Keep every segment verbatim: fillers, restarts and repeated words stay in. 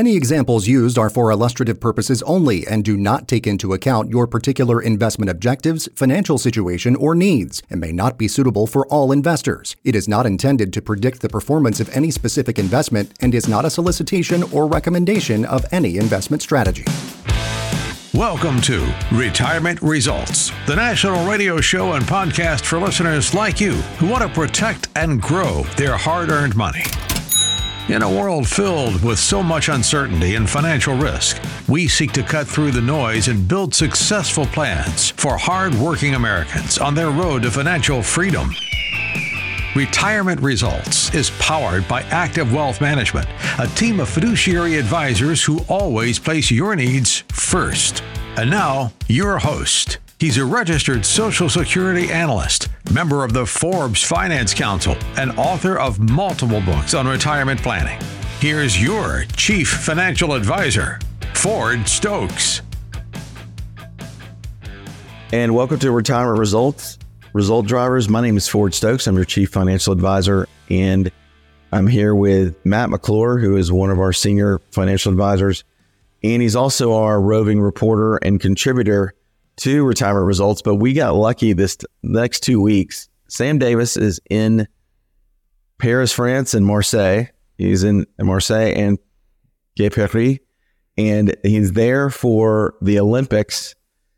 Any examples used are for illustrative purposes only and do not take into account your particular investment objectives, financial situation, or needs, and may not be suitable for all investors. It is not intended to predict the performance of any specific investment and is not a solicitation or recommendation of any investment strategy. Welcome to Retirement Results, the national radio show and podcast for listeners like you who want to protect and grow their hard-earned money. In a world filled with so much uncertainty and financial risk, we seek to cut through the noise and build successful plans for hard-working Americans on their road to financial freedom. Retirement Results is powered by Active Wealth Management, a team of fiduciary advisors who always place your needs first. And now, your host. He's a registered Social Security analyst, member of the Forbes Finance Council, and author of multiple books on retirement planning. Here's your Chief Financial Advisor, Ford Stokes. And welcome to Retirement Results. Result Drivers. My name is Ford Stokes. I'm your Chief Financial Advisor, and I'm here with Matt McClure, who is one of our senior financial advisors, and he's also our roving reporter and contributor to Retirement Results. But we got lucky this t- next two weeks. Sam Davis is in Paris, France, and Marseille. He's in Marseille and Paris, and he's there for the Olympics.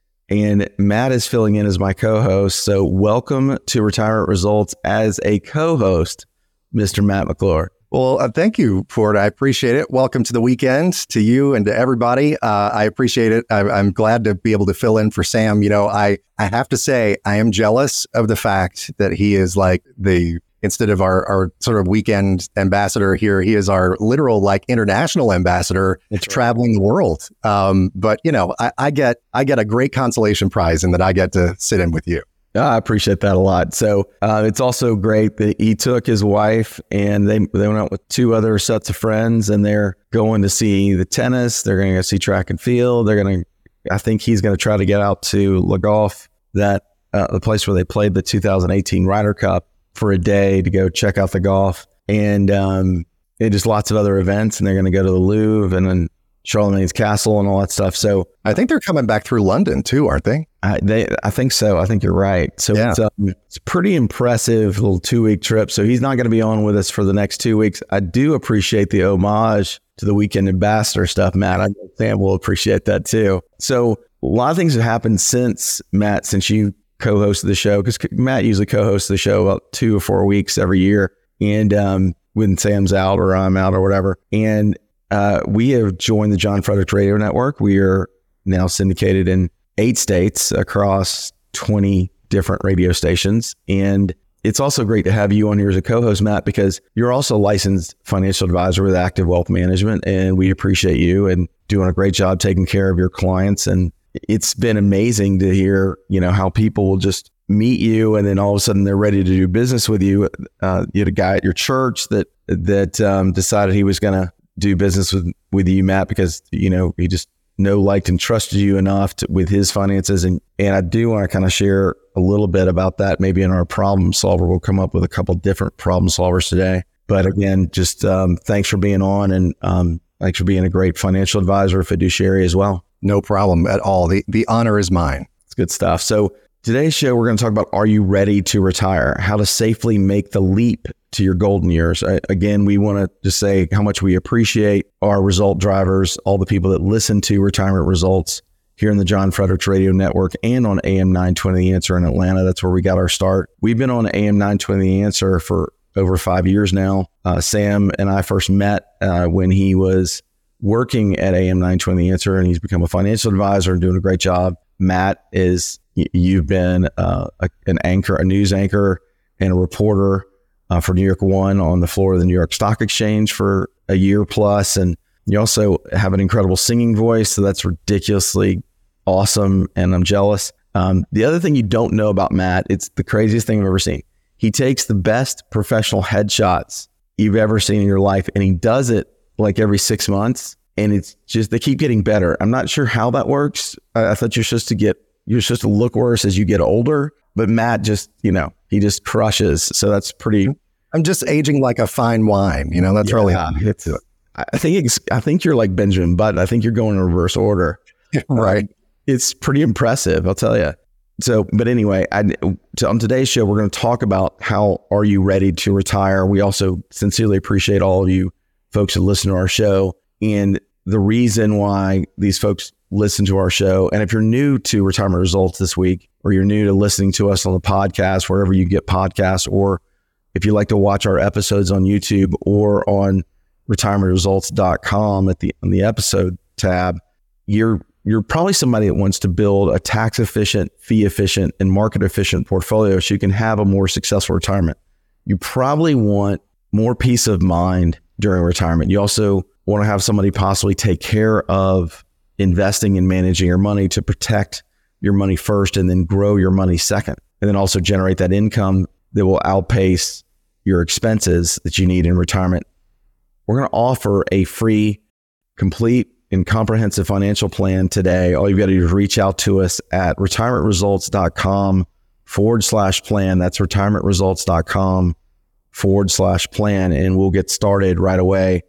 And Matt is filling in as my co-host. So welcome to Retirement Results as a co-host, Mister Matt McClure. Well, uh, thank you, Ford. I appreciate it. Welcome to the weekend to you and to everybody. Uh, I appreciate it. I, I'm glad to be able to fill in for Sam. You know, I, I have to say, I am jealous of the fact that he is like the, instead of our, our sort of weekend ambassador here, he is our literal like international ambassador. It's traveling right. the world. Um, but you know, I, I get I get a great consolation prize in that I get to sit in with you. I appreciate that a lot. So uh, it's also great that he took his wife and they they went out with two other sets of friends, and they're going to see the tennis. They're going to go see track and field. They're going to, I think he's going to try to get out to Le Golf, that uh, the place where they played the two thousand eighteen Ryder Cup, for a day to go check out the golf, and um, and just lots of other events. And they're going to go to the Louvre and then Charlemagne's Castle and all that stuff. So I think they're coming back through London too, aren't they? I, they, I think so. I think you're right. So yeah. it's, um, it's a pretty impressive little two week trip. So he's not going to be on with us for the next two weeks. I do appreciate the homage to the weekend ambassador stuff, Matt. I know Sam will appreciate that too. So a lot of things have happened since, Matt, since you co-hosted the show, because Matt usually co-hosts the show about two or four weeks every year, and um, when Sam's out or I'm out or whatever. And uh, we have joined the John Frederick Radio Network. We are now syndicated in eight states across twenty different radio stations. And it's also great to have you on here as a co-host, Matt, because you're also a licensed financial advisor with Active Wealth Management, and we appreciate you and doing a great job taking care of your clients. And it's been amazing to hear, you know, how people will just meet you and then all of a sudden they're ready to do business with you. Uh, you had a guy at your church that that um, decided he was going to do business with, with you, Matt, because, you know, he just know, liked, and trusted you enough to, with his finances. And, and I do want to kind of share a little bit about that. Maybe in our problem solver, we'll come up with a couple different problem solvers today. But again, just um, thanks for being on, and um, thanks for being a great financial advisor, fiduciary as well. No problem at all. The the honor is mine. It's good stuff. So today's show, we're going to talk about, are you ready to retire? How to safely make the leap to your golden years. I, again, we want to just say how much we appreciate our result drivers, all the people that listen to Retirement Results here in the John Frederick Radio Network and on A M nine twenty The Answer in Atlanta. That's where we got our start. We've been on A M nine twenty The Answer for over five years now. Uh, Sam and I first met uh, when he was working at A M nine twenty The Answer, and he's become a financial advisor and doing a great job. Matt is, you've been uh, a, an anchor, a news anchor and a reporter uh, for New York One on the floor of the New York Stock Exchange for a year plus. And you also have an incredible singing voice. So that's ridiculously awesome. And I'm jealous. Um, the other thing you don't know about Matt, it's the craziest thing I've ever seen. He takes the best professional headshots you've ever seen in your life, and he does it like every six months. And it's just, they keep getting better. I'm not sure how that works. I, I thought you're supposed to get, you're supposed to look worse as you get older, but Matt just, you know, he just crushes. So that's pretty. I'm just aging like a fine wine. You know, that's yeah, really how I get to it. I think it's, I think you're like Benjamin Button. I think you're going in reverse order. Right. Um, it's pretty impressive, I'll tell you. So, but anyway, I, to, on today's show, we're going to talk about how are you ready to retire. We also sincerely appreciate all of you folks that listen to our show, and the reason why these folks listen to our show. And if you're new to Retirement Results this week, or you're new to listening to us on the podcast, wherever you get podcasts, or if you like to watch our episodes on YouTube or on retirement results dot com at the on the episode tab, you're you're probably somebody that wants to build a tax efficient, fee efficient, and market efficient portfolio so you can have a more successful retirement. You probably want more peace of mind during retirement. You also want to have somebody possibly take care of investing and managing your money to protect your money first and then grow your money second, and then also generate that income that will outpace your expenses that you need in retirement. We're going to offer a free, complete, and comprehensive financial plan today. All you've got to do is reach out to us at retirement results dot com forward slash plan. That's retirement results dot com forward slash plan. And we'll get started right away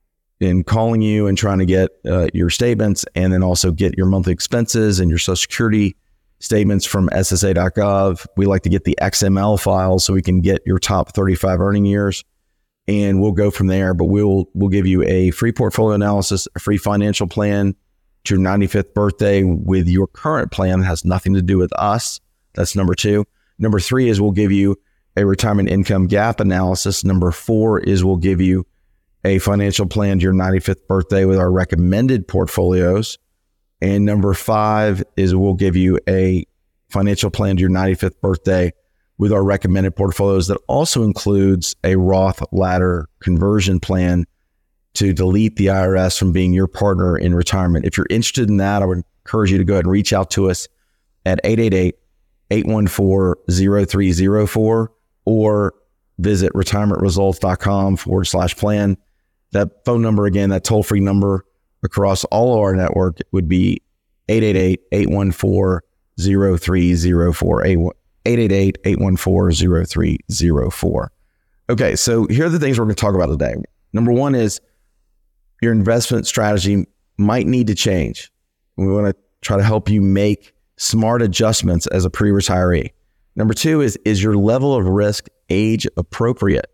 in calling you and trying to get uh, your statements, and then also get your monthly expenses and your Social Security statements from S S A dot gov. We like to get the X M L files so we can get your top thirty-five earning years, and we'll go from there. But we'll we'll give you a free portfolio analysis, a free financial plan to your ninety-fifth birthday with your current plan that has nothing to do with us. That's number two. Number three is we'll give you a retirement income gap analysis. Number four is we'll give you a financial plan to your ninety-fifth birthday with our recommended portfolios. And number five is we'll give you a financial plan to your ninety-fifth birthday with our recommended portfolios that also includes a Roth ladder conversion plan to delete the I R S from being your partner in retirement. If you're interested in that, I would encourage you to go ahead and reach out to us at eight eight eight, eight one four, zero three zero four or visit retirement results dot com forward slash plan. That phone number again, that toll-free number across all of our network would be eight eight eight, eight one four, zero three zero four, eight eight eight, eight one four, zero three zero four. Okay, so here are the things we're going to talk about today. Number one is your investment strategy might need to change. We want to try to help you make smart adjustments as a pre-retiree. Number two is, is your level of risk age appropriate?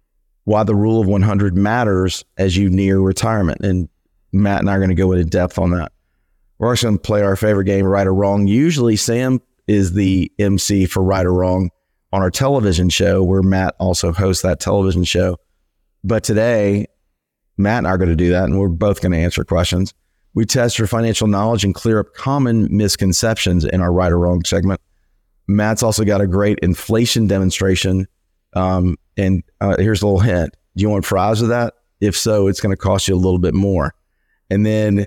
Why the rule of one hundred matters as you near retirement. And Matt and I are going to go into depth on that. We're also going to play our favorite game, Right or Wrong. Usually Sam is the M C for Right or Wrong on our television show, where Matt also hosts that television show. But today, Matt and I are going to do that, and we're both going to answer questions. We test your financial knowledge and clear up common misconceptions in our Right or Wrong segment. Matt's also got a great inflation demonstration. Um, and uh, here's a little hint. Do you want fries with that? If so, it's going to cost you a little bit more. And then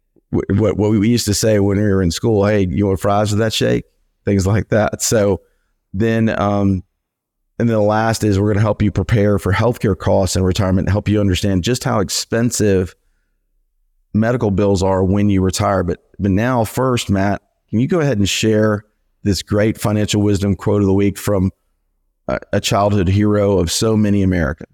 w- what, what we used to say when we were in school, hey, you want fries with that shake? Things like that. So then, um, and then the last is we're going to help you prepare for healthcare costs in retirement, help you understand just how expensive medical bills are when you retire. But, but now first, Matt, can you go ahead and share this great financial wisdom quote of the week from a, a childhood hero of so many Americans?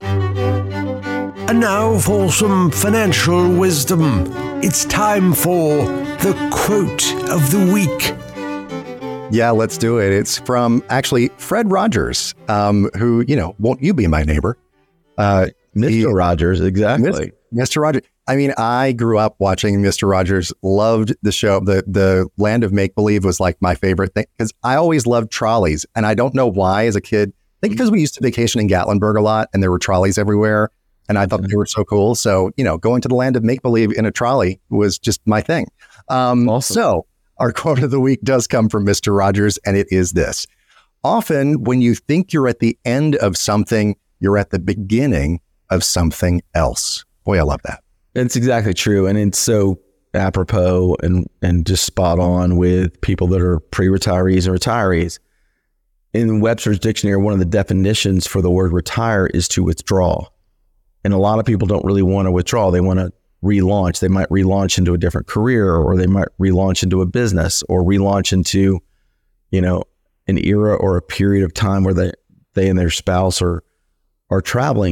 And now for some financial wisdom. It's time for the quote of the week. Yeah, let's do it. It's from actually Fred Rogers, um, who, you know, won't you be my neighbor? Uh, Mister Rogers, exactly. Mister Rogers. I mean, I grew up watching Mister Rogers, loved the show. The the Land of Make-Believe was like my favorite thing because I always loved trolleys. And I don't know why as a kid. I think because we used to vacation in Gatlinburg a lot and there were trolleys everywhere. And I thought they were so cool. So, you know, going to the Land of Make-Believe in a trolley was just my thing. Um, awesome. So our quote of the week does come from Mister Rogers, and it is this. Often when you think you're at the end of something, you're at the beginning of something else. Boy, I love that. It's exactly true. And it's so apropos and, and just spot on with people that are pre-retirees and retirees. In Webster's dictionary, one of the definitions for the word retire is to withdraw. And a lot of people don't really want to withdraw. They want to relaunch. They might relaunch into a different career, or they might relaunch into a business, or relaunch into, you know, an era or a period of time where they, they and their spouse are, are traveling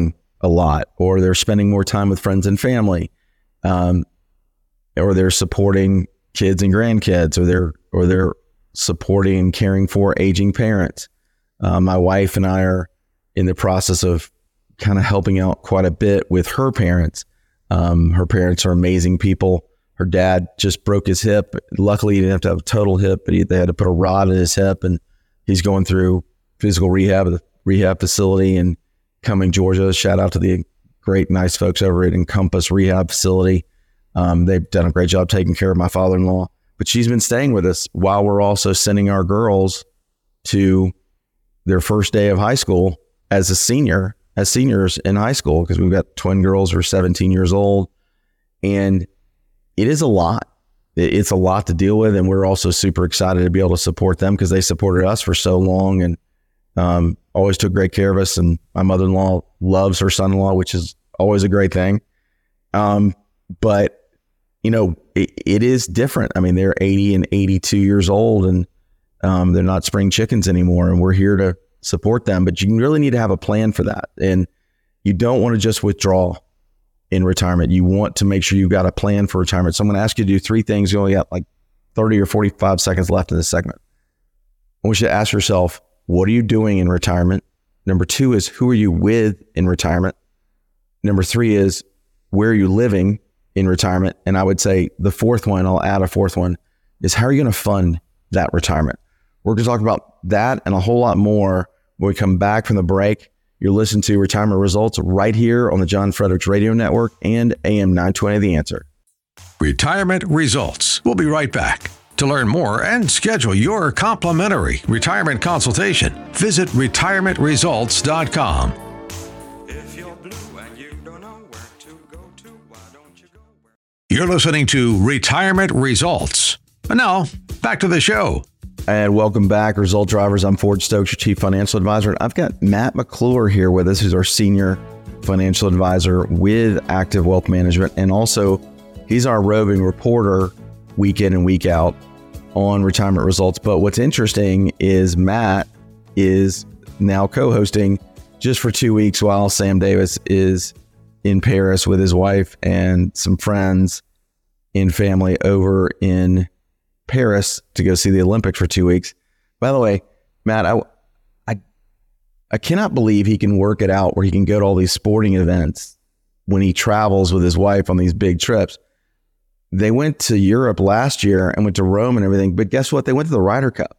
a lot, or they're spending more time with friends and family, um, or they're supporting kids and grandkids, or they're or they're supporting and caring for aging parents. Uh, my wife and I are in the process of kind of helping out quite a bit with her parents. Um, her parents are amazing people. Her dad just broke his hip. Luckily, he didn't have to have a total hip, but he, they had to put a rod in his hip, and he's going through physical rehab at the rehab facility in Cumming, Georgia. Shout out to the great, nice folks over at Encompass Rehab Facility. Um, they've done a great job taking care of my father-in-law. But she's been staying with us while we're also sending our girls to their first day of high school as a senior, as seniors in high school, because we've got twin girls who are seventeen years old. And it is a lot. It's a lot to deal with. And we're also super excited to be able to support them because they supported us for so long and um, always took great care of us. And my mother-in-law loves her son-in-law, which is always a great thing. Um, but you know, it, it is different. I mean, they're eighty and eighty-two years old, and um, they're not spring chickens anymore, and we're here to support them. But you really need to have a plan for that. And you don't want to just withdraw in retirement. You want to make sure you've got a plan for retirement. So I'm going to ask you to do three things. You only got like thirty or forty-five seconds left in this segment. I want you to ask yourself, what are you doing in retirement? Number two is, who are you with in retirement? Number three is, where are you living in retirement? And I would say the fourth one, I'll add a fourth one, is how are you going to fund that retirement? We're going to talk about that and a whole lot more when we come back from the break. You're listening to Retirement Results right here on the John Fredericks Radio Network and A M nine twenty The Answer. Retirement Results. We'll be right back. To learn more and schedule your complimentary retirement consultation, visit retirement results dot com. You're listening to Retirement Results. And now, back to the show. And welcome back, Result Drivers. I'm Ford Stokes, your Chief Financial Advisor. And I've got Matt McClure here with us, who's our Senior Financial Advisor with Active Wealth Management. And also, he's our roving reporter week in and week out on Retirement Results. But what's interesting is Matt is now co-hosting just for two weeks while Sam Davis is in Paris with his wife and some friends and family over in Paris to go see the Olympics for two weeks. By the way, Matt, I, I, I cannot believe he can work it out where he can go to all these sporting events when he travels with his wife on these big trips. They went to Europe last year and went to Rome and everything, but guess what? They went to the Ryder Cup.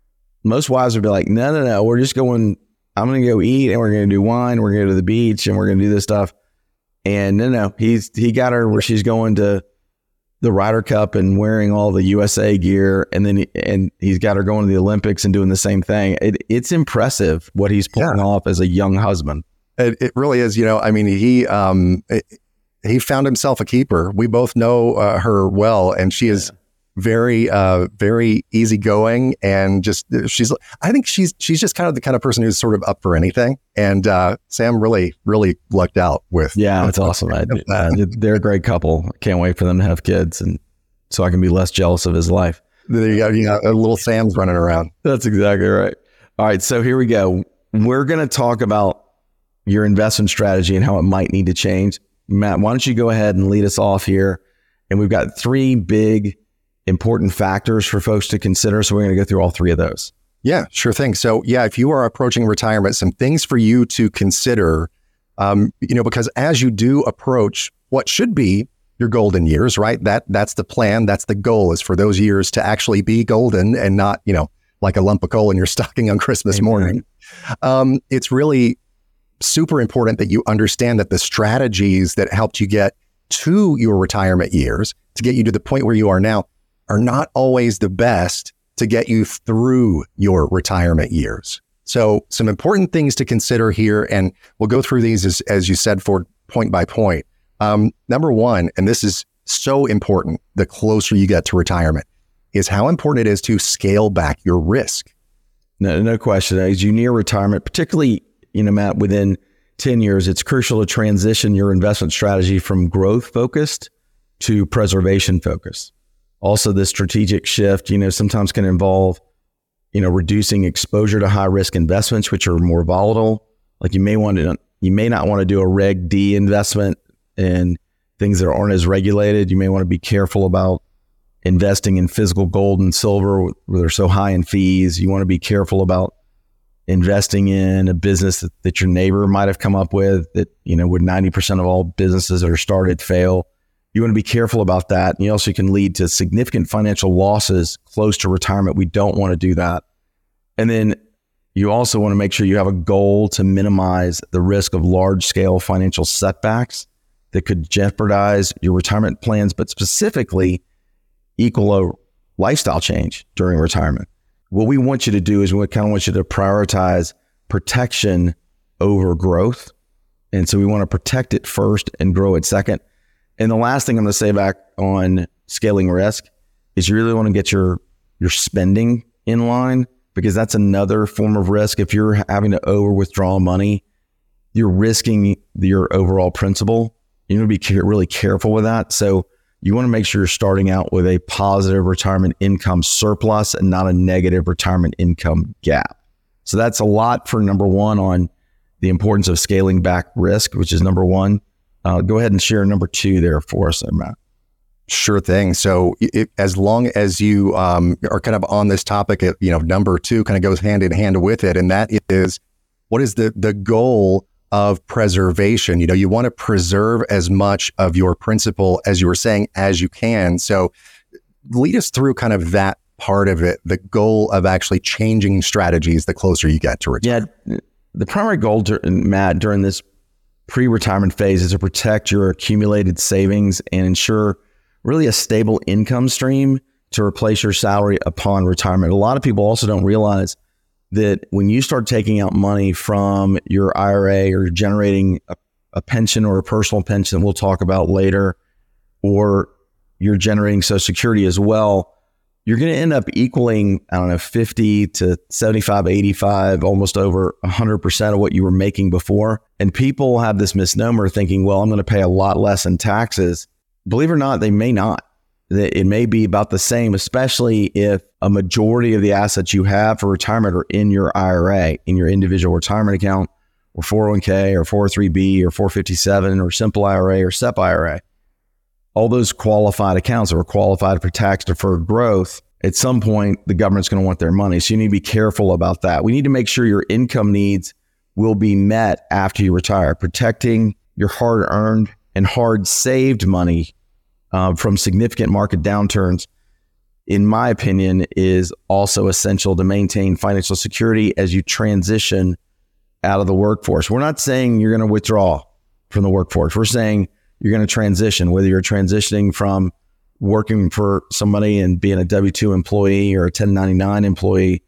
Most wives would be like, no, no, no, we're just going, I'm going to go eat and we're going to do wine. We're going to go to the beach and we're going to do this stuff. And no, no, he's he got her where she's going to the Ryder Cup and wearing all the U S A gear, and then he, and he's got her going to the Olympics and doing the same thing. It, it's impressive what he's pulling yeah. off as a young husband. It, it really is. You know, I mean, he um it, he found himself a keeper. We both know uh, her well, and she is very uh very easygoing, and just she's I think she's she's just kind of the kind of person who's sort of up for anything. And uh Sam really really lucked out with yeah with that's awesome. I, uh, they're a great couple. Can't wait for them to have kids, and so I can be less jealous of his life. There you go. You got a little Sam's running around. That's exactly right. All right, so here we go. We're going to talk about your investment strategy and how it might need to change. Matt, why don't you go ahead and lead us off here? And we've got three big important factors for folks to consider. So we're going to go through all three of those. Yeah, sure thing. So yeah, if you are approaching retirement, some things for you to consider, um, you know, because as you do approach what should be your golden years, right? That that's the plan. That's the goal, is for those years to actually be golden and not, you know, like a lump of coal in your stocking on Christmas Amen. morning. Um, it's really super important that you understand that the strategies that helped you get to your retirement years, to get you to the point where you are now, are not always the best to get you through your retirement years. So some important things to consider here, and we'll go through these as, as you said, for point by point. Um, number one, and this is so important the closer you get to retirement, is how important it is to scale back your risk. No, no question. As you near retirement, particularly, you know, Matt, within ten years, it's crucial to transition your investment strategy from growth focused to preservation focused. Also, this strategic shift, you know, sometimes can involve, you know, reducing exposure to high risk investments, which are more volatile. Like you may want to You may not want to do a Reg D investment in things that aren't as regulated. You may want to be careful about investing in physical gold and silver where they're so high in fees. You want to be careful about investing in a business that, that your neighbor might have come up with that, you know, would ninety percent of all businesses that are started fail. You want to be careful about that. And you also can lead to significant financial losses close to retirement. We don't want to do that. And then you also want to make sure you have a goal to minimize the risk of large scale financial setbacks that could jeopardize your retirement plans, but specifically equal a lifestyle change during retirement. What we want you to do is we kind of want you to prioritize protection over growth. And so we want to protect it first and grow it second. And the last thing I'm going to say back on scaling risk is you really want to get your, your spending in line, because that's another form of risk. If you're having to over withdraw money, you're risking your overall principal. You need to be care- really careful with that. So you want to make sure you're starting out with a positive retirement income surplus and not a negative retirement income gap. So that's a lot for number one on the importance of scaling back risk, which is number one. Uh, go ahead and share number two there for us, Matt. Sure thing. So it, as long as you um, are kind of on this topic, it, you know, number two kind of goes hand in hand with it. And that is, what is the the goal of preservation? You know, you want to preserve as much of your principal, as you were saying, as you can. So lead us through kind of that part of it, the goal of actually changing strategies the closer you get to retirement. Yeah, the primary goal, Matt, during this pre-retirement phase is to protect your accumulated savings and ensure really a stable income stream to replace your salary upon retirement. A lot of people also don't realize that when you start taking out money from your I R A or generating a, a pension or a personal pension we'll talk about later, or you're generating Social Security as well, you're going to end up equaling, I don't know, fifty to seventy-five, eighty-five, almost over one hundred percent of what you were making before. And people have this misnomer thinking, well, I'm going to pay a lot less in taxes. Believe it or not, they may not. It may be about the same, especially if a majority of the assets you have for retirement are in your I R A, in your individual retirement account, or four oh one k, or four oh three b, or four fifty-seven, or simple I R A, or S E P I R A. All those qualified accounts are qualified for tax deferred growth. At some point, the government's going to want their money. So you need to be careful about that. We need to make sure your income needs will be met after you retire. Protecting your hard earned and hard saved money uh, from significant market downturns, in my opinion, is also essential to maintain financial security as you transition out of the workforce. We're not saying you're going to withdraw from the workforce. We're saying you're going to transition, whether you're transitioning from working for somebody and being a W two employee or a ten ninety-nine employee,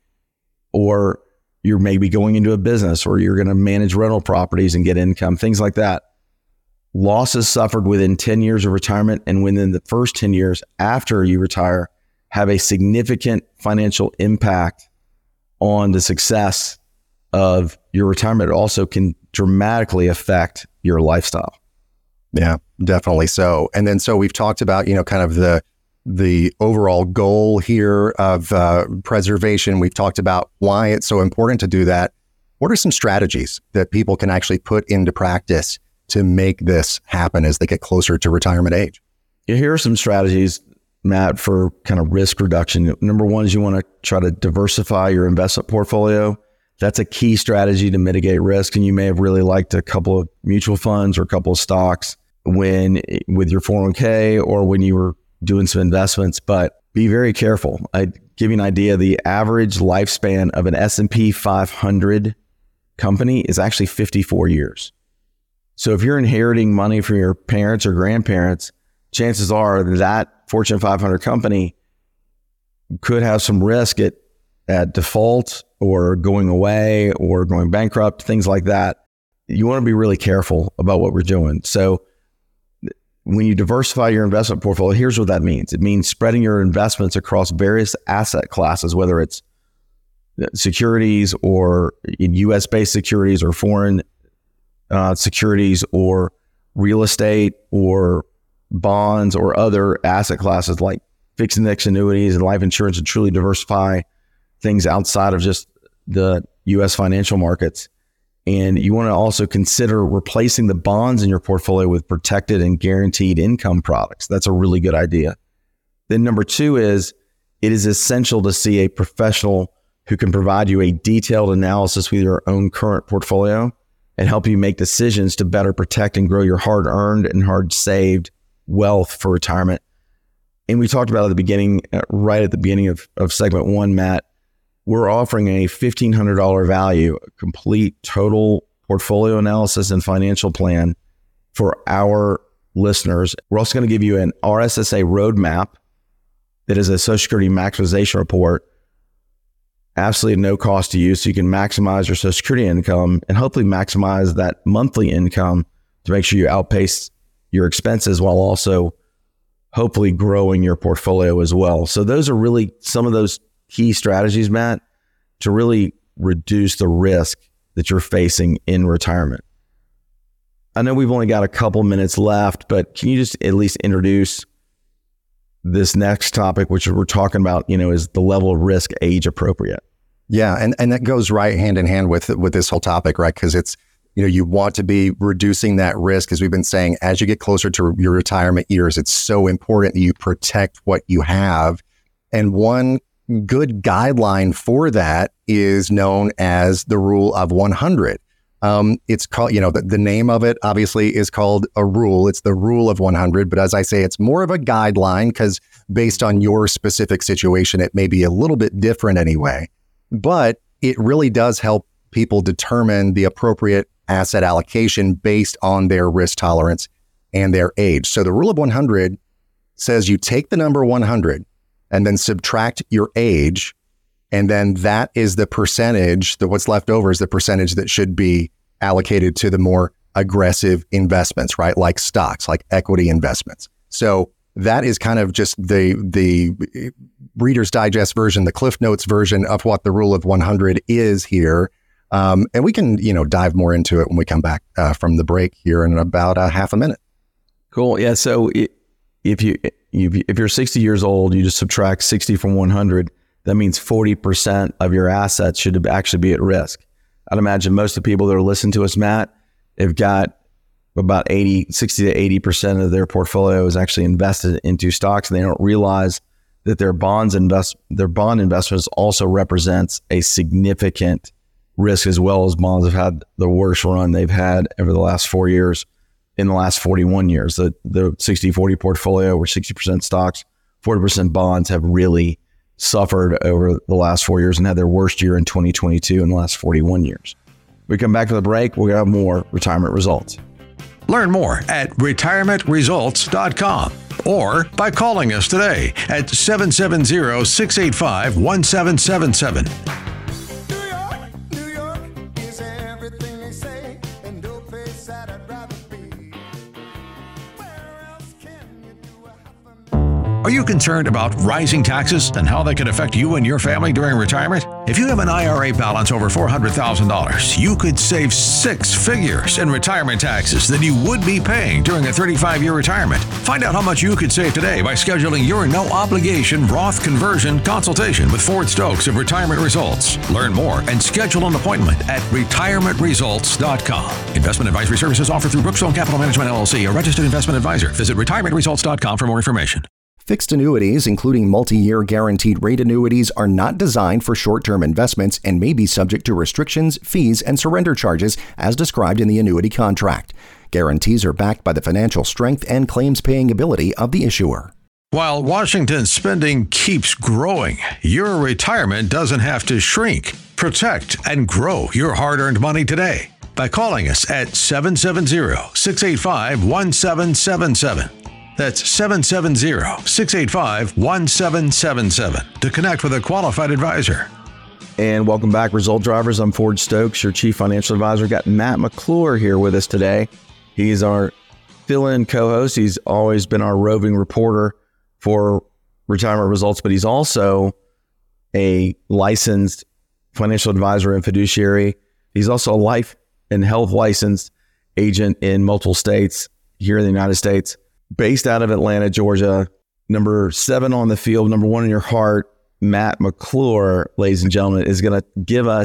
or you're maybe going into a business, or you're going to manage rental properties and get income, things like that. Losses suffered within ten years of retirement and within the first ten years after you retire have a significant financial impact on the success of your retirement. It also can dramatically affect your lifestyle. Yeah, definitely so. And then so we've talked about, you know, kind of the the overall goal here of uh, preservation. We've talked about why it's so important to do that. What are some strategies that people can actually put into practice to make this happen as they get closer to retirement age? Yeah, here are some strategies, Matt, for kind of risk reduction. Number one is you want to try to diversify your investment portfolio. That's a key strategy to mitigate risk. And you may have really liked a couple of mutual funds or a couple of stocks when with your four oh one k or when you were doing some investments, but be very careful. I give you an idea. The average lifespan of an S and P five hundred company is actually fifty-four years. So if you're inheriting money from your parents or grandparents, chances are that Fortune five hundred company could have some risk at, at default or going away or going bankrupt, things like that. You want to be really careful about what we're doing. So when you diversify your investment portfolio, here's what that means. It means spreading your investments across various asset classes, whether it's securities or in U S-based securities or foreign uh, securities or real estate or bonds or other asset classes like fixed index annuities and life insurance, and truly diversify things outside of just the U S financial markets. And you want to also consider replacing the bonds in your portfolio with protected and guaranteed income products. That's a really good idea. Then number two is, it is essential to see a professional who can provide you a detailed analysis with your own current portfolio and help you make decisions to better protect and grow your hard-earned and hard-saved wealth for retirement. And we talked about at the beginning, uh, right at the beginning of, of segment one, Matt, we're offering a fifteen hundred dollars value, a complete total portfolio analysis and financial plan for our listeners. We're also going to give you an R S S A roadmap that is a Social Security maximization report, absolutely no cost to you, so you can maximize your Social Security income and hopefully maximize that monthly income to make sure you outpace your expenses while also hopefully growing your portfolio as well. So those are really some of those key strategies, Matt, to really reduce the risk that you're facing in retirement. I know we've only got a couple minutes left, but can you just at least introduce this next topic, which we're talking about, you know, is the level of risk age appropriate? Yeah. And, and that goes right hand in hand with, with this whole topic, right? Because it's, you know, you want to be reducing that risk, as we've been saying, as you get closer to your retirement years. It's so important that you protect what you have. And one good guideline for that is known as the rule of one hundred. Um, it's called, you know, the, the name of it obviously is called a rule. It's the rule of one hundred. But as I say, it's more of a guideline because based on your specific situation, it may be a little bit different anyway. But it really does help people determine the appropriate asset allocation based on their risk tolerance and their age. So the rule of one hundred says you take the number one hundred and then subtract your age. And then that is the percentage, that what's left over is the percentage that should be allocated to the more aggressive investments, right? Like stocks, like equity investments. So that is kind of just the the Reader's Digest version, the Cliff Notes version of what the rule of one hundred is here. Um, and we can, you know, dive more into it when we come back uh, from the break here in about a half a minute. Cool. Yeah. So if you if you're sixty years old, you just subtract sixty from one hundred. That means forty percent of your assets should actually be at risk. I'd imagine most of the people that are listening to us, Matt, have got about eighty, sixty to eighty percent of their portfolio is actually invested into stocks, and they don't realize that their bonds invest, their bond investments also represents a significant risk, as well as bonds have had the worst run they've had over the last four years. In the last forty-one years, the the sixty forty portfolio, where sixty percent stocks, forty percent bonds, have really suffered over the last four years and had their worst year in twenty twenty-two in the last forty-one years. We come back to the break, we're going to have more retirement results. Learn more at retirement results dot com or by calling us today at seven seven zero, six eight five, one seven seven seven. Are you concerned about rising taxes and how they could affect you and your family during retirement? If you have an I R A balance over four hundred thousand dollars, you could save six figures in retirement taxes that you would be paying during a thirty-five year retirement. Find out how much you could save today by scheduling your no-obligation Roth conversion consultation with Ford Stokes of Retirement Results. Learn more and schedule an appointment at retirement results dot com. Investment advisory services offered through Brookstone Capital Management, L L C, a registered investment advisor. Visit retirement results dot com for more information. Fixed annuities, including multi-year guaranteed rate annuities, are not designed for short-term investments and may be subject to restrictions, fees, and surrender charges as described in the annuity contract. Guarantees are backed by the financial strength and claims-paying ability of the issuer. While Washington's spending keeps growing, your retirement doesn't have to shrink. Protect and grow your hard-earned money today by calling us at seven seven zero, six eight five, one seven seven seven. That's seven seven zero, six eight five, one seven seven seven to connect with a qualified advisor. And welcome back, Result Drivers. I'm Ford Stokes, your Chief Financial Advisor. Got Matt McClure here with us today. He's our fill-in co-host. He's always been our roving reporter for Retirement Results, but he's also a licensed financial advisor and fiduciary. He's also a life and health licensed agent in multiple states here in the United States. Based out of Atlanta, Georgia, number seven on the field, number one in your heart, Matt McClure, ladies and gentlemen, is going to give us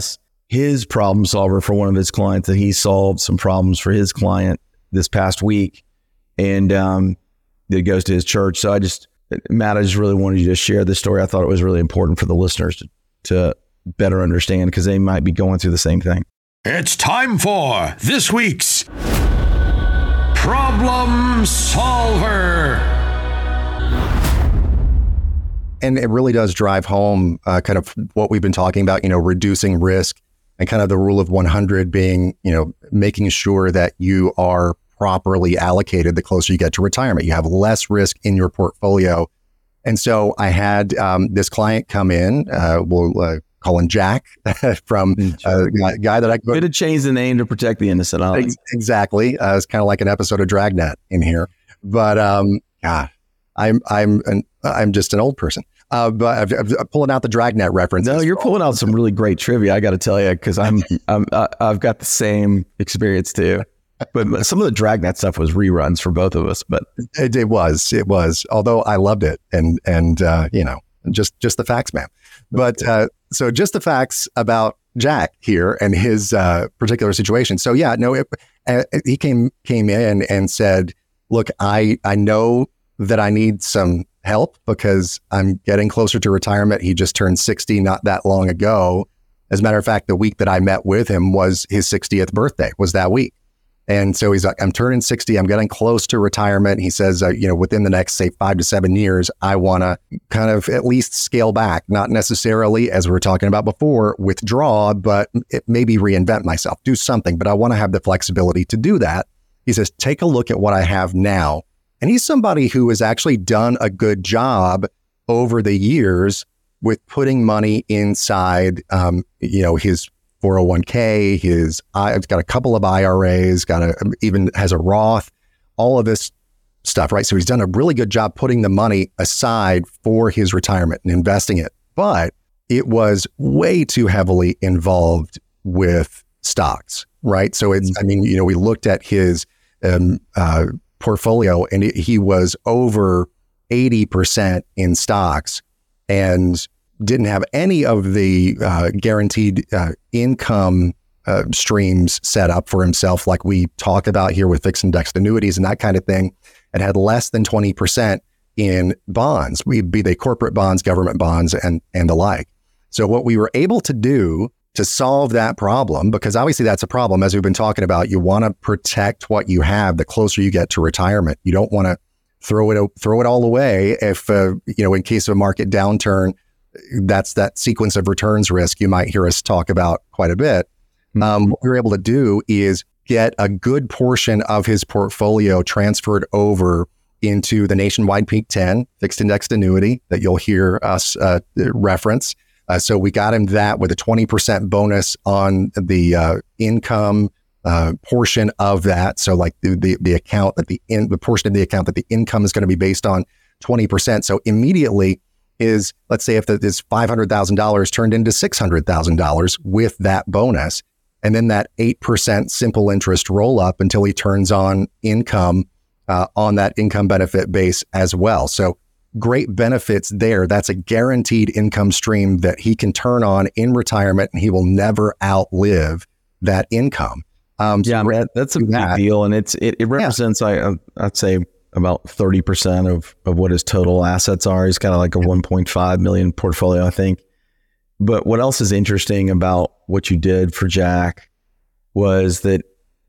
his problem solver for one of his clients, that he solved some problems for his client this past week. And um, it goes to his church. So I just, Matt, I just really wanted you to share this story. I thought it was really important for the listeners to, to better understand, because they might be going through the same thing. It's time for this week's Problem Solver. And it really does drive home uh, kind of what we've been talking about, you know, reducing risk, and kind of the rule of one hundred being, you know, making sure that you are properly allocated the closer you get to retirement. You have less risk in your portfolio. And so I had um, this client come in, uh, we'll uh, call him Jack, from a guy, guy that I could have changed the name to protect the innocent. Ex- exactly. Uh, it's kind of like an episode of Dragnet in here. But um, God, I'm I'm an, I'm just an old person. Uh, but I've, I've, I'm pulling out the Dragnet reference. No, you're pulling out some really great trivia, I got to tell you, because I'm, I'm I've got the same experience too. But some of the Dragnet stuff was reruns for both of us. But it, it was, it was. Although I loved it, and and uh, you know, just just the facts, man. But uh, so just the facts about Jack here and his uh, particular situation. So yeah, no, it, uh, he came came in and said, "Look, I I know that I need some help because I'm getting closer to retirement." He just turned sixty not that long ago. As a matter of fact, the week that I met with him was his sixtieth birthday, was that week. And so he's like, I'm turning sixty. I'm getting close to retirement. He says, uh, you know, within the next, say, five to seven years, I want to kind of at least scale back, not necessarily, as we were talking about before, withdraw, but it maybe reinvent myself, do something. But I want to have the flexibility to do that. He says, take a look at what I have now. And he's somebody who has actually done a good job over the years with putting money inside, um, you know, his four oh one k, his, I've got a couple of I R As, got a, even has a Roth, all of this stuff, right? So he's done a really good job putting the money aside for his retirement and investing it. But it was way too heavily involved with stocks, right? So it's, I mean, you know, we looked at his um, uh, portfolio, and it, he was over eighty percent in stocks and didn't have any of the uh, guaranteed uh, income uh, streams set up for himself, like we talk about here with fixed indexed annuities and that kind of thing. It had less than twenty percent in bonds, be they corporate bonds, government bonds, and and the like. So what we were able to do to solve that problem, because obviously that's a problem, as we've been talking about, you want to protect what you have the closer you get to retirement. You don't want to throw it throw it all away if, uh, you know, in case of a market downturn. That's that sequence of returns risk you might hear us talk about quite a bit. Um, what we were able to do is get a good portion of his portfolio transferred over into the Nationwide Peak ten fixed indexed annuity that you'll hear us uh, reference. Uh, so we got him that with a twenty percent bonus on the uh, income uh, portion of that. So like the, the, the account that the in, the portion of the account that the income is going to be based on twenty percent. So immediately is, let's say if the, this five hundred thousand dollars turned into six hundred thousand dollars with that bonus, and then that eight percent simple interest roll up until he turns on income uh, on that income benefit base as well. So great benefits there. That's a guaranteed income stream that he can turn on in retirement, and he will never outlive that income. Um, yeah, so man, that's a big that. deal. And it's it, it represents, yeah. I, I'd say, about thirty percent of, of what his total assets are. He's got like a one point five million portfolio, I think. But what else is interesting about what you did for Jack was that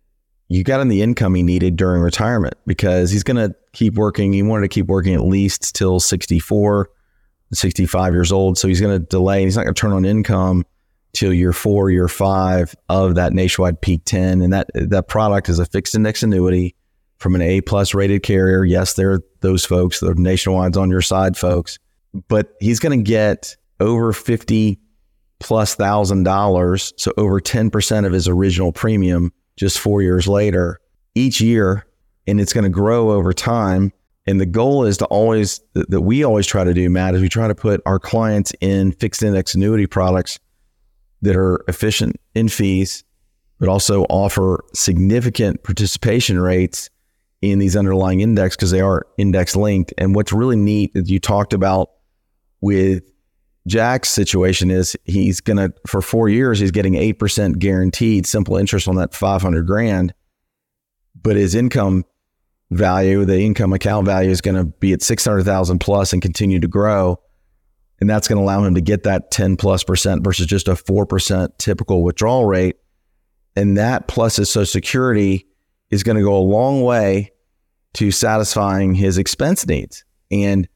you got him the income he needed during retirement, because he's going to keep working. He wanted to keep working at least till sixty-four, sixty-five years old. So he's going to delay. He's not going to turn on income till year four, year five of that Nationwide Peak ten. And that, that product is a fixed index annuity from an A plus rated carrier. Yes, there are those folks, the Nationwide's on your side folks, but he's going to get over fifty plus thousand dollars. So over ten percent of his original premium just four years later each year. And it's going to grow over time. And the goal is to always, that we always try to do, Matt, is we try to put our clients in fixed index annuity products that are efficient in fees, but also offer significant participation rates in these underlying index, because they are index linked. And what's really neat that you talked about with Jack's situation is he's going to, for four years, he's getting eight percent guaranteed simple interest on that five hundred grand. But his income value, the income account value is going to be at six hundred thousand plus and continue to grow. And that's going to allow him to get that ten plus percent versus just a four percent typical withdrawal rate. And that plus his Social Security is going to go a long way to satisfying his expense needs. And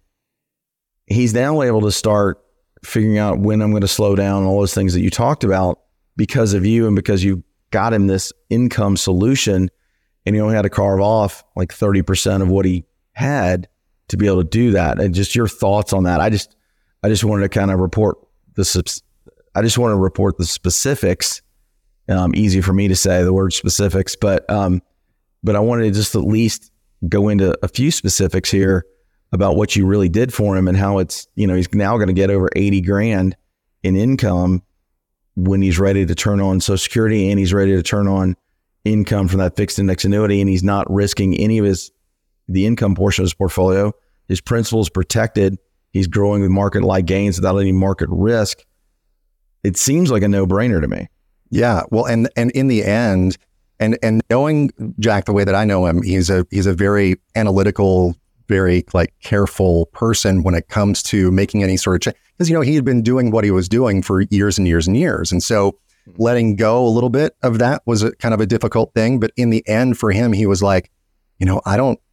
he's now able to start figuring out when I'm going to slow down and all those things that you talked about because of you and because you got him this income solution, and he only had to carve off like thirty percent of what he had to be able to do that. And just your thoughts on that. I just, I just wanted to kind of report the, I just want to report the specifics. Um, easy for me to say the word specifics, but, um, but I wanted to just at least go into a few specifics here about what you really did for him and how it's, you know, he's now going to get over eighty grand in income when he's ready to turn on Social Security, and he's ready to turn on income from that fixed index annuity, and he's not risking any of his, the income portion of his portfolio. His principal is protected. He's growing with market-like gains without any market risk. It seems like a no-brainer to me. Yeah. Well, and, and in the end, and, and knowing Jack the way that I know him, he's a, he's a very analytical, very like careful person when it comes to making any sort of change. Because, you know, he had been doing what he was doing for years and years and years. And so letting go a little bit of that was a kind of a difficult thing. But in the end for him, he was like, you know, I don't,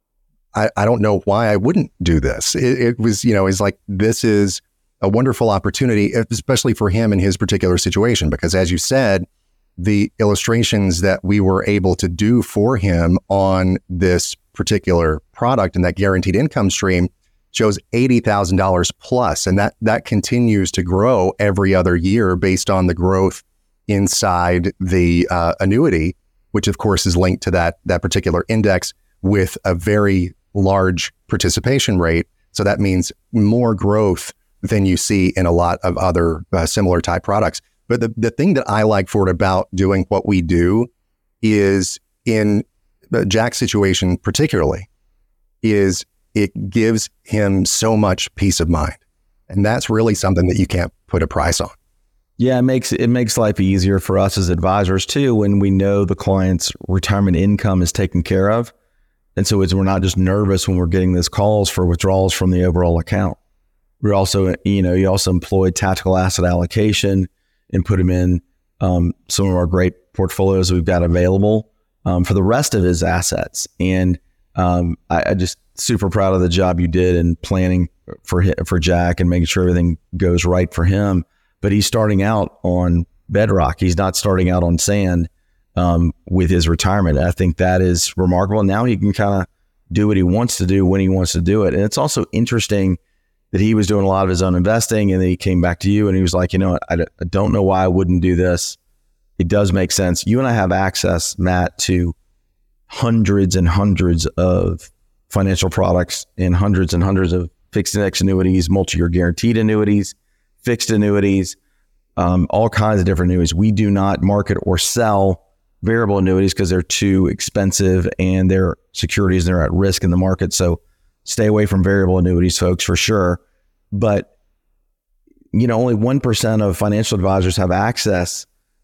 I, I don't know why I wouldn't do this. It, it was, you know, he's like, this is a wonderful opportunity, especially for him in his particular situation. Because as you said, the illustrations that we were able to do for him on this particular product and that guaranteed income stream shows eighty thousand dollars plus. And that, that continues to grow every other year based on the growth inside the uh, annuity, which of course is linked to that, that particular index with a very large participation rate. So that means more growth than you see in a lot of other uh, similar type products. But the, the thing that I like for it about doing what we do is in Jack's situation particularly is it gives him so much peace of mind. And that's really something that you can't put a price on. Yeah, it makes it makes life easier for us as advisors too, when we know the client's retirement income is taken care of. And so it's, we're not just nervous when we're getting these calls for withdrawals from the overall account. We're also, you know, you also employed tactical asset allocation and put him in um, some of our great portfolios that we've got available um, for the rest of his assets. And um, I, I just super proud of the job you did in planning for for Jack and making sure everything goes right for him. But he's starting out on bedrock. He's not starting out on sand um, with his retirement. I think that is remarkable. Now he can kind of do what he wants to do when he wants to do it. And it's also interesting that he was doing a lot of his own investing, and then he came back to you and he was like, you know, I, I don't know why I wouldn't do this. It does make sense. You and I have access, Matt, to hundreds and hundreds of financial products and hundreds and hundreds of fixed index annuities, multi-year guaranteed annuities, fixed annuities, um, all kinds of different annuities. We do not market or sell variable annuities because they're too expensive and they're securities and they're at risk in the market. So stay away from variable annuities, folks, for sure. But, you know, only one percent of financial advisors have access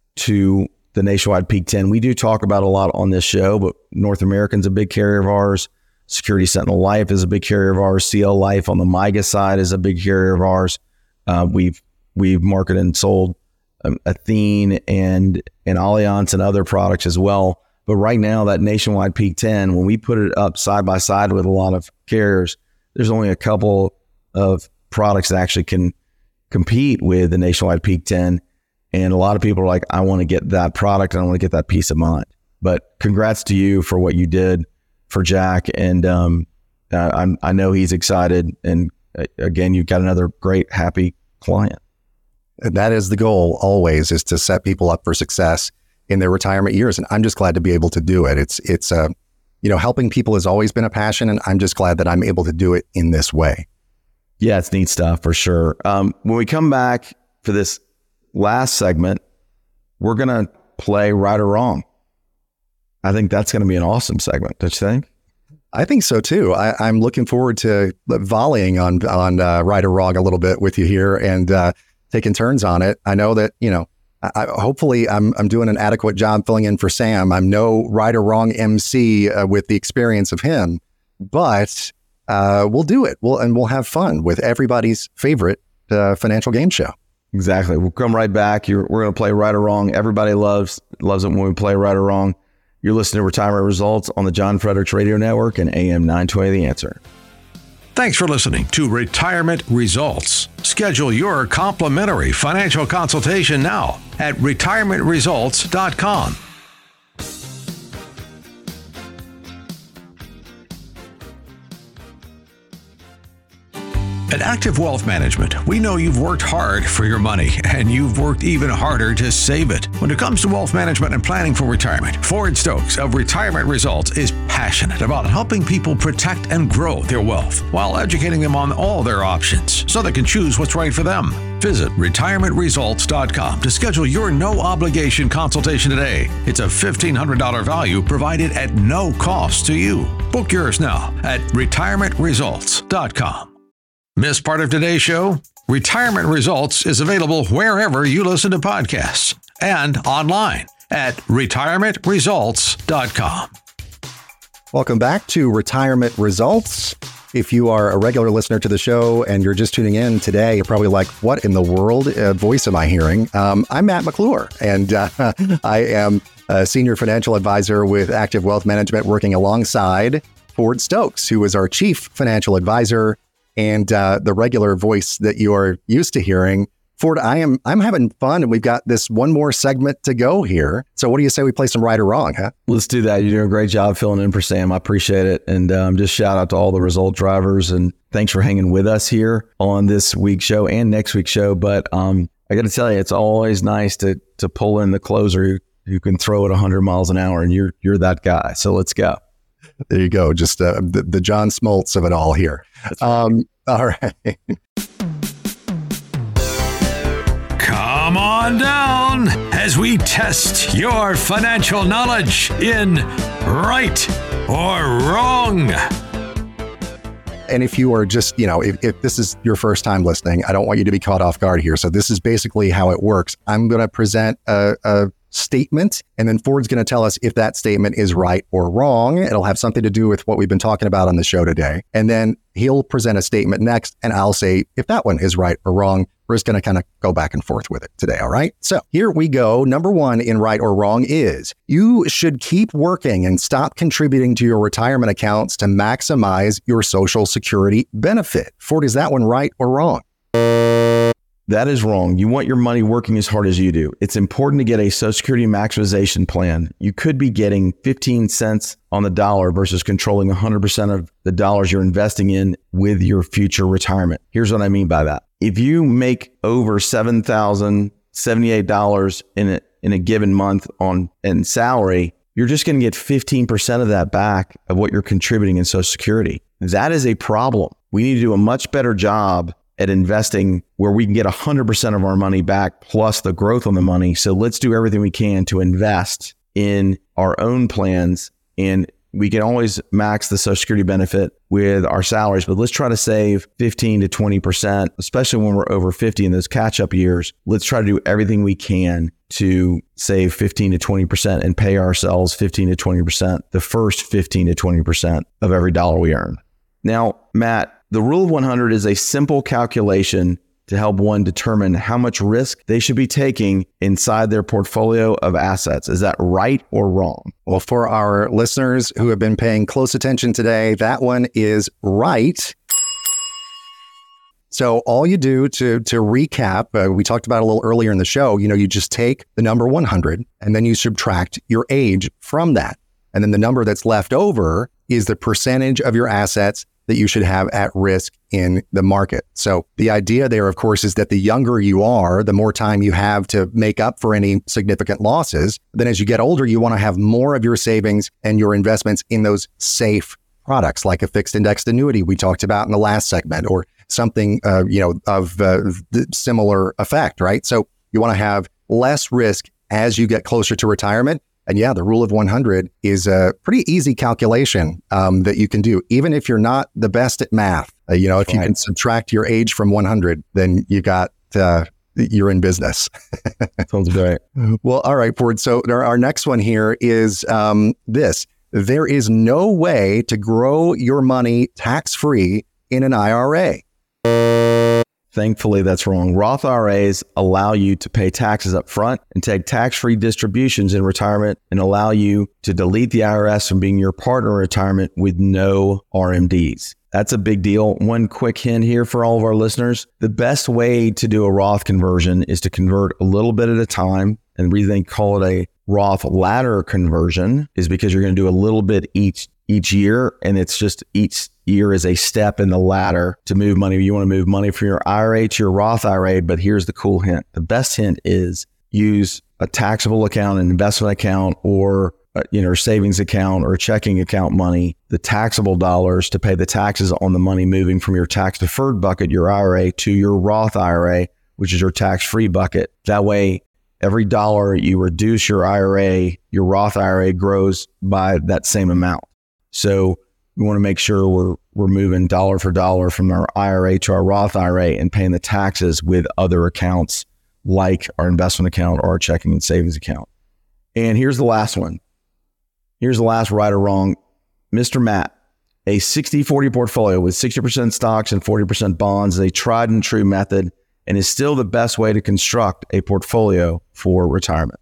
to the Nationwide Peak ten. We do talk about a lot on this show, but North American's a big carrier of ours. Security Sentinel Life is a big carrier of ours. C L Life on the MYGA side is a big carrier of ours. Uh, we've we've marketed and sold um, Athene and, and Allianz and other products as well. But right now, that Nationwide Peak ten, when we put it up side by side with a lot of carriers, there's only a couple of products that actually can compete with the Nationwide Peak ten. And a lot of people are like, I want to get that product and I want to get that peace of mind. But congrats to you for what you did for Jack. And um, uh, I'm, I know he's excited. And uh, again, you've got another great, happy client. That is the goal always, is to set people up for success in their retirement years. And I'm just glad to be able to do it. It's, it's, uh, you know, helping people has always been a passion, and I'm just glad that I'm able to do it in this way. Yeah, it's neat stuff for sure. Um, when we come back for this last segment, we're going to play Right or Wrong. I think that's going to be an awesome segment, don't you think? I think so too. I, I'm looking forward to volleying on on uh, right or wrong a little bit with you here and uh, taking turns on it. I know that, you know, I, hopefully I'm I'm doing an adequate job filling in for Sam. I'm no right or wrong M C uh, with the experience of him, but uh, we'll do it. We'll and we'll have fun with everybody's favorite uh, financial game show. Exactly. We'll come right back. You're, we're going to play right or wrong. Everybody loves loves it when we play right or wrong. You're listening to Retirement Results on the John Fredericks Radio Network and A M nine twenty The Answer. Thanks for listening to Retirement Results. Schedule your complimentary financial consultation now at retirement results dot com. At Active Wealth Management, we know you've worked hard for your money, and you've worked even harder to save it. When it comes to wealth management and planning for retirement, Ford Stokes of Retirement Results is passionate about helping people protect and grow their wealth while educating them on all their options so they can choose what's right for them. Visit retirement results dot com to schedule your no-obligation consultation today. It's a fifteen hundred dollars value provided at no cost to you. Book yours now at retirement results dot com. Miss part of today's show? Retirement Results is available wherever you listen to podcasts and online at retirement results dot com. Welcome back to Retirement Results. If you are a regular listener to the show and you're just tuning in today, you're probably like, what in the world uh, voice am I hearing? Um, I'm Matt McClure, and uh, I am a senior financial advisor with Active Wealth Management, working alongside Ford Stokes, who is our chief financial advisor and uh, the regular voice that you are used to hearing. Ford, I am I'm having fun, and we've got this one more segment to go here. So what do you say we play some right or wrong, huh? Let's do that. You're doing a great job filling in for Sam. I appreciate it. And um, just shout out to all the result drivers, and thanks for hanging with us here on this week's show and next week's show. But um, I got to tell you, it's always nice to to pull in the closer who, who can throw it one hundred miles an hour, and you're you're that guy. So let's go. There you go. Just uh, the, the John Smoltz of it all here. That's right. Um, all right. Come on down as we test your financial knowledge in right or wrong. And if you are just, you know, if, if this is your first time listening, I don't want you to be caught off guard here. So this is basically how it works. I'm going to present a, a statement, and then Ford's going to tell us if that statement is right or wrong. It'll have something to do with what we've been talking about on the show today. And then he'll present a statement next, and I'll say if that one is right or wrong. We're just going to kind of go back and forth with it today. All right. So here we go. Number one in right or wrong is you should keep working and stop contributing to your retirement accounts to maximize your Social Security benefit. Ford, is that one right or wrong? That is wrong. You want your money working as hard as you do. It's important to get a Social Security maximization plan. You could be getting fifteen cents on the dollar versus controlling one hundred percent of the dollars you're investing in with your future retirement. Here's what I mean by that. If you make over seven thousand seventy-eight dollars in a, in a given month on in salary, you're just going to get fifteen percent of that back of what you're contributing in Social Security. That is a problem. We need to do a much better job at investing where we can get one hundred percent of our money back plus the growth on the money. So let's do everything we can to invest in our own plans, and we can always max the Social Security benefit with our salaries, but let's try to save fifteen to twenty percent, especially when we're over fifty in those catch-up years. Let's try to do everything we can to save fifteen to twenty percent and pay ourselves fifteen to twenty percent, the first fifteen to twenty percent of every dollar we earn. Now, Matt, the rule of one hundred is a simple calculation to help one determine how much risk they should be taking inside their portfolio of assets. Is that right or wrong? Well, for our listeners who have been paying close attention today, that one is right. So all you do to to recap, uh, we talked about a little earlier in the show, you know, you just take the number one hundred and then you subtract your age from that. And then the number that's left over is the percentage of your assets that you should have at risk in the market. So the idea there, of course, is that the younger you are, the more time you have to make up for any significant losses. Then as you get older, you want to have more of your savings and your investments in those safe products, like a fixed indexed annuity we talked about in the last segment, or something, uh, you know, of uh, similar effect, right? So you want to have less risk as you get closer to retirement. And yeah, the rule of one hundred is a pretty easy calculation um, that you can do, even if you're not the best at math. Uh, you know, if right. you can subtract your age from one hundred, then you got, uh, you're in business. Sounds great. Well, all right, Ford. So our, our next one here is um, this. There is no way to grow your money tax-free in an I R A. Thankfully, that's wrong. Roth I R As allow you to pay taxes up front and take tax-free distributions in retirement and allow you to delete the I R S from being your partner in retirement with no R M Ds. That's a big deal. One quick hint here for all of our listeners. The best way to do a Roth conversion is to convert a little bit at a time. And the reason they call it a Roth ladder conversion is because you're going to do a little bit each each year. And it's just each year is a step in the ladder to move money. You want to move money from your I R A to your Roth I R A. But here's the cool hint. The best hint is use a taxable account, an investment account, or uh, you know, savings account or a checking account money, the taxable dollars to pay the taxes on the money moving from your tax deferred bucket, your I R A, to your Roth I R A, which is your tax-free bucket. That way, every dollar you reduce your I R A, your Roth I R A grows by that same amount. So we want to make sure we're we're moving dollar for dollar from our I R A to our Roth I R A and paying the taxes with other accounts like our investment account or our checking and savings account. And here's the last one. Here's the last right or wrong. Mister Matt, a sixty forty portfolio with sixty percent stocks and forty percent bonds is a tried and true method and is still the best way to construct a portfolio for retirement.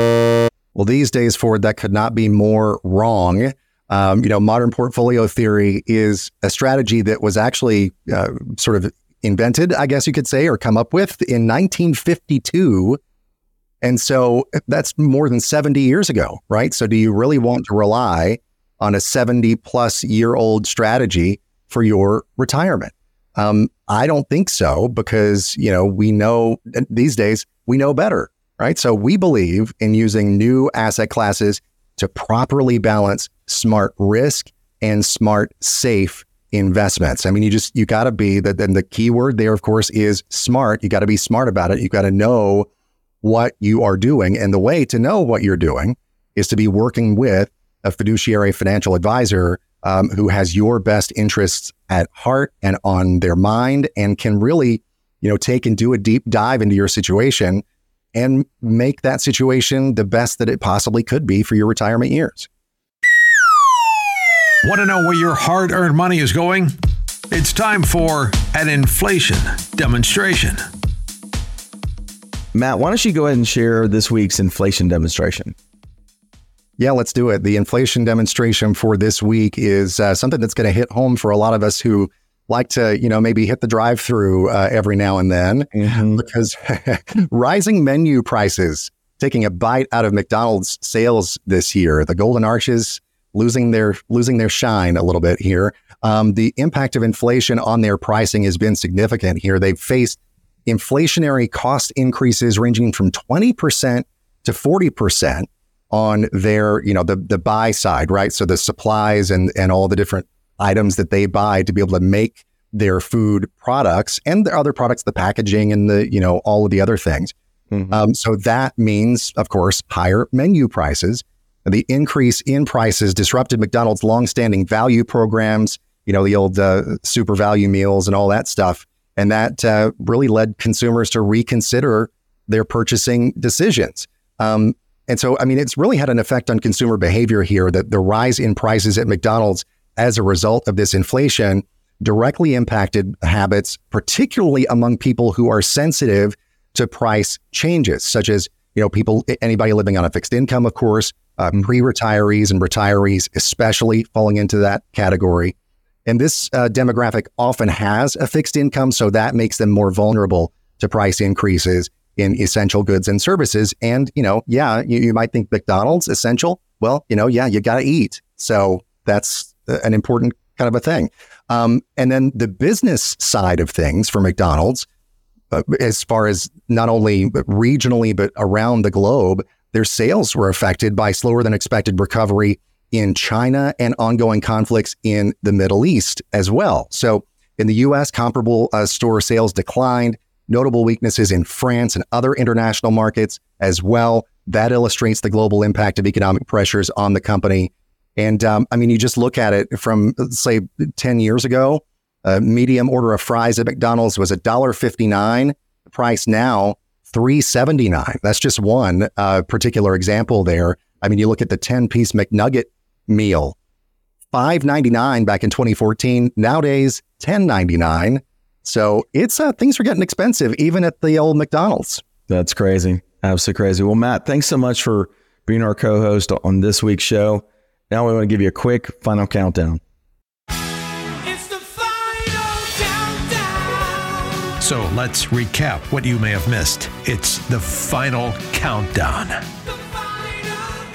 Well, these days, Ford, that could not be more wrong. Um, you know, modern portfolio theory is a strategy that was actually uh, sort of invented, I guess you could say, or come up with in nineteen fifty-two. And so that's more than seventy years ago, right? So do you really want to rely on a seventy plus year old strategy for your retirement? Um, I don't think so, because, you know, we know these days we know better, right? So we believe in using new asset classes to properly balance smart risk and smart, safe investments. I mean, you just, you got to be, the, then the key word there, of course, is smart. You got to be smart about it. You got to know what you are doing. And the way to know what you're doing is to be working with a fiduciary financial advisor um, who has your best interests at heart and on their mind, and can really, you know, take and do a deep dive into your situation and make that situation the best that it possibly could be for your retirement years. Want to know where your hard-earned money is going? It's time for an inflation demonstration. Matt, why don't you go ahead and share this week's inflation demonstration? Yeah, let's do it. The inflation demonstration for this week is uh, something that's going to hit home for a lot of us who like to, you know, maybe hit the drive-through uh, every now and then, mm-hmm. because rising menu prices taking a bite out of McDonald's sales this year. The Golden Arches losing their losing their shine a little bit here. Um, the impact of inflation on their pricing has been significant here. They've faced inflationary cost increases ranging from twenty percent to forty percent on their, you know, the the buy side, right? So the supplies and and all the different items that they buy to be able to make their food products and the other products, the packaging and the, you know, all of the other things. Mm-hmm. Um, so that means, of course, higher menu prices. The increase in prices disrupted McDonald's longstanding value programs, you know, the old uh, super value meals and all that stuff. And that uh, really led consumers to reconsider their purchasing decisions. Um, and so, I mean, it's really had an effect on consumer behavior here, that the rise in prices at McDonald's as a result of this inflation directly impacted habits, particularly among people who are sensitive to price changes, such as, you know, people, anybody living on a fixed income, of course, uh, pre-retirees and retirees, especially falling into that category. And this uh, demographic often has a fixed income, so that makes them more vulnerable to price increases in essential goods and services. And, you know, yeah, you, you might think McDonald's essential. Well, you know, yeah, you got to eat. So that's an important kind of a thing. Um, and then the business side of things for McDonald's, uh, as far as not only regionally, but around the globe, their sales were affected by slower than expected recovery in China and ongoing conflicts in the Middle East as well. So in the U S, comparable uh, store sales declined, notable weaknesses in France and other international markets as well. that illustrates the global impact of economic pressures on the company. And um, I mean, you just look at it from, say, ten years ago, a medium order of fries at McDonald's was one dollar fifty-nine. The price now, three seventy-nine. That's just one uh, particular example there. I mean, you look at the ten-piece McNugget meal, five ninety-nine back in twenty fourteen. Nowadays, ten ninety-nine. So it's uh, things are getting expensive, even at the old McDonald's. That's crazy. Absolutely crazy. Well, Matt, thanks so much for being our co-host on this week's show. Now we want to give you a quick final countdown. It's the final countdown. So let's recap what you may have missed. It's the final countdown. The final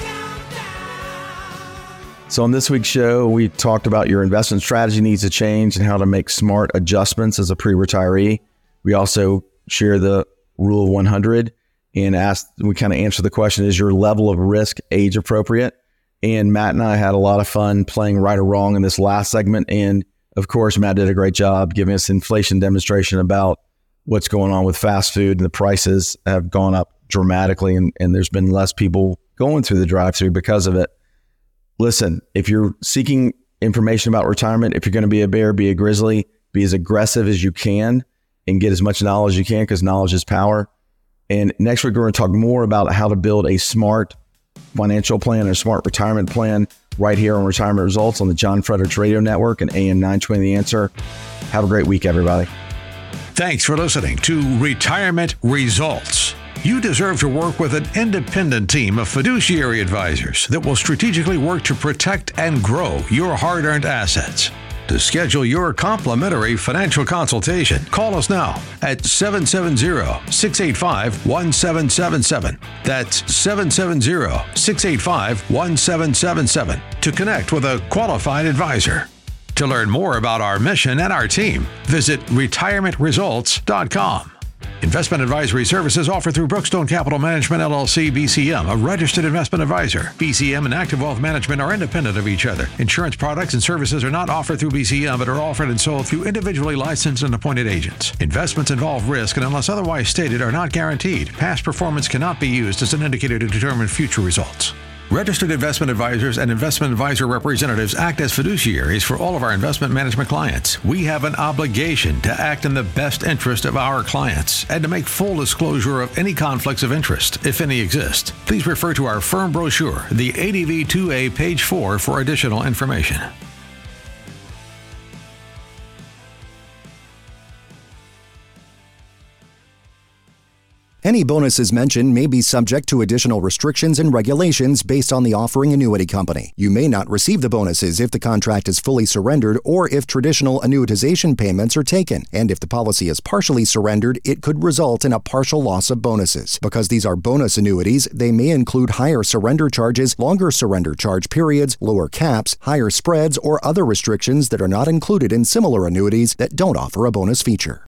countdown. So on this week's show, we talked about your investment strategy needs to change and how to make smart adjustments as a pre-retiree. We also share the rule of one hundred and asked, we kind of answer the question, is your level of risk age appropriate? And Matt and I had a lot of fun playing right or wrong in this last segment. And of course, Matt did a great job giving us inflation demonstration about what's going on with fast food, and the prices have gone up dramatically, and, and there's been less people going through the drive-thru because of it. Listen, if you're seeking information about retirement, if you're going to be a bear, be a grizzly, be as aggressive as you can and get as much knowledge as you can, because knowledge is power. And next week, we're going to talk more about how to build a smart financial plan or smart retirement plan right here on Retirement Results on the John Fredericks Radio Network and A M nine twenty The Answer. Have a great week, everybody. Thanks for listening to Retirement Results. You deserve to work with an independent team of fiduciary advisors that will strategically work to protect and grow your hard-earned assets. To schedule your complimentary financial consultation, call us now at seven seven zero, six eight five, one seven seven seven. That's seven seven zero, six eight five, one seven seven seven to connect with a qualified advisor. To learn more about our mission and our team, visit retirement results dot com. Investment advisory services offered through Brookstone Capital Management, L L C, B C M, a registered investment advisor. B C M and Active Wealth Management are independent of each other. Insurance products and services are not offered through B C M, but are offered and sold through individually licensed and appointed agents. Investments involve risk and, unless otherwise stated, are not guaranteed. Past performance cannot be used as an indicator to determine future results. Registered investment advisors and investment advisor representatives act as fiduciaries for all of our investment management clients. We have an obligation to act in the best interest of our clients and to make full disclosure of any conflicts of interest, if any exist. Please refer to our firm brochure, the A D V two A, page four, for additional information. Any bonuses mentioned may be subject to additional restrictions and regulations based on the offering annuity company. You may not receive the bonuses if the contract is fully surrendered or if traditional annuitization payments are taken. And if the policy is partially surrendered, it could result in a partial loss of bonuses. Because these are bonus annuities, they may include higher surrender charges, longer surrender charge periods, lower caps, higher spreads, or other restrictions that are not included in similar annuities that don't offer a bonus feature.